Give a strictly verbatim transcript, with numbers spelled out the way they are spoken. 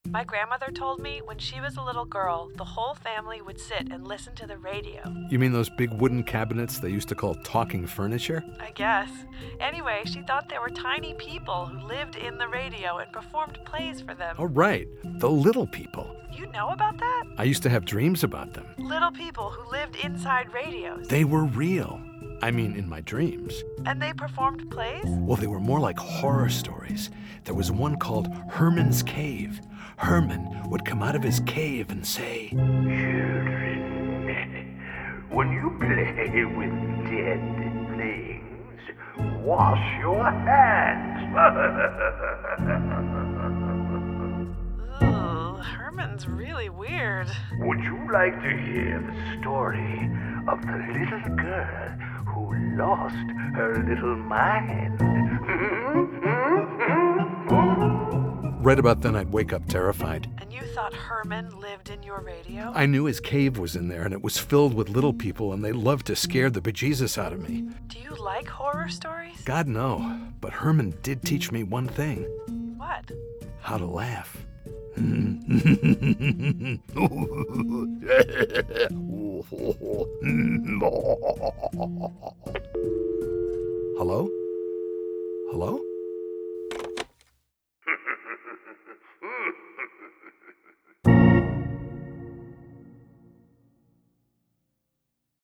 My grandmother told me when she was a little girl, the whole family would sit and listen to the radio. You mean those big wooden cabinets they used to call talking furniture? I guess. Anyway, she thought there were tiny people who lived in the radio and performed plays for them. Oh, right. The little people. You know about that? I used to have dreams about them. Little people who lived inside radios. They were real. I mean, in my dreams. And they performed plays? Well, they were more like horror stories. There was one called Herman's Cave. Herman would come out of his cave and say, "Children, when you play with dead things, wash your hands." Ooh, Herman's really weird. Would you like to hear the story of the little girl who lost her little mind? Right about then, I'd wake up terrified. And you thought Herman lived in your radio? I knew his cave was in there, and it was filled with little people, and they loved to scare the bejesus out of me. Do you like horror stories? God, no. But Herman did teach me one thing. What? How to laugh. Hello? Hello?